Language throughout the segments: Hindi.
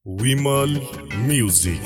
विमल म्यूजिक।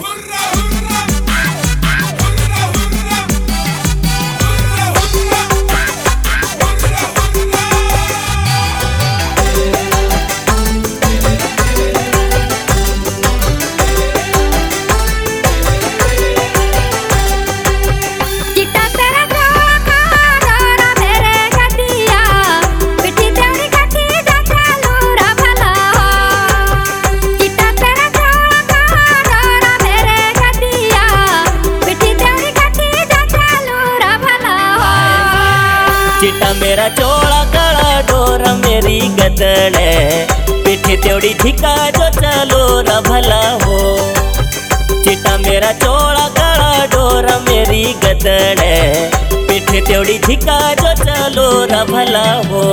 चिट्टा मेरा चोला काला डोरा मेरी गदड़े पीठी त्योड़ी झिका जो चलो रा भला हो। चिट्टा मेरा चोला काला डोरा मेरी गदड़े पीठी त्योड़ी झिका जो चलो रा भला हो।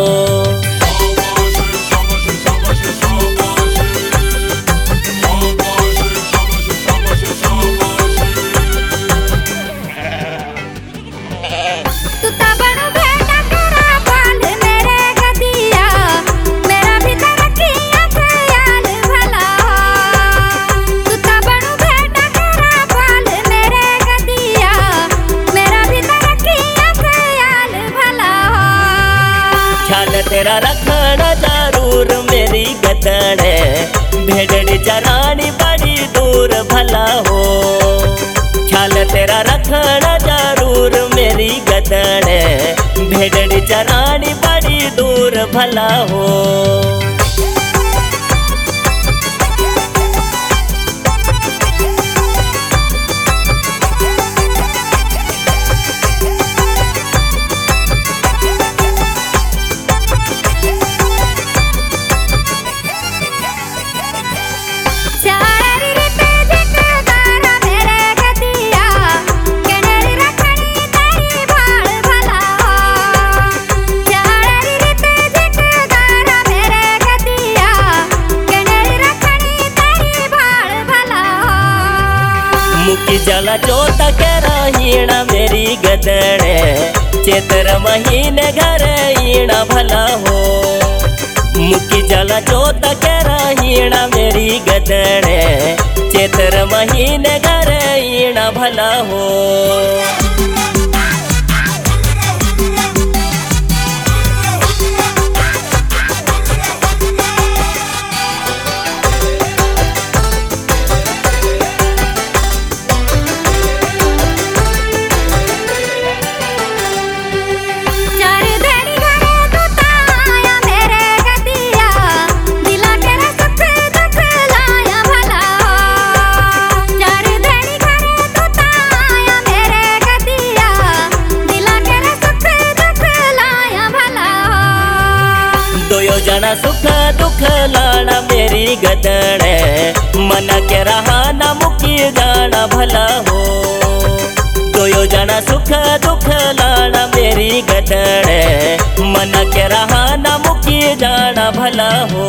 तेरा रखना जरूर मेरी गदड़े भेड़ड़ी चरानी बड़ी दूर भला हो। ख्याल तेरा रखना जरूर मेरी गदड़े भेड़ड़ी चरानी बड़ी दूर भला हो। मुकी जला चोता के रहीणा मेरी गदड़े चेतर महीने घर ईणा भला हो। मुकी जला चोता के रहीणा मेरी गदड़े चेतर महीने घर ईणा भला हो। जना सुख दुख लाना मेरी गदड़े मना के रहाना मुकी जाना भला हो। दोयो जना सुख दुख लाना मेरी गदड़े मना के रहाना मुकी जाना भला हो।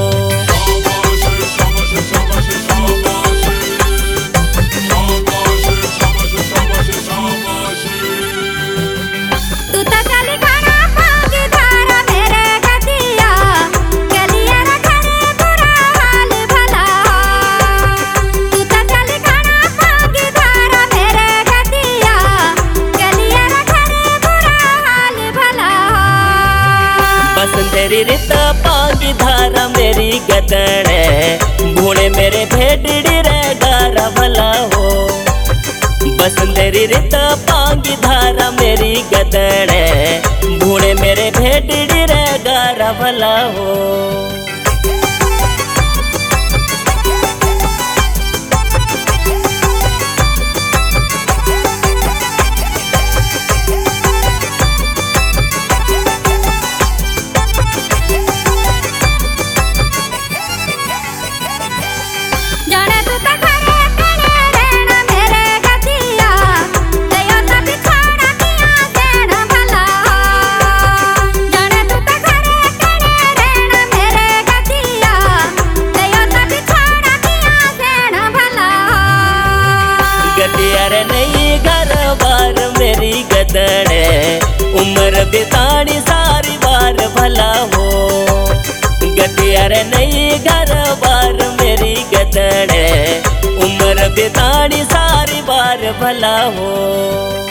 तेरी रित पांगी धारा मेरी गदड़े भूले मेरे भेड़ड़ी रे गारा भला हो। बस तेरी रित पांगी धारा मेरी गदड़े भूले मेरे भेड़ड़ी रे गारा भला हो। अरे नहीं घर बार मेरी गदड़े उम्र बितानी सारी बार भला हो। गति अरे नहीं घर बार मेरी गदड़े गदड़े, उम्र बितानी सारी बार भला हो।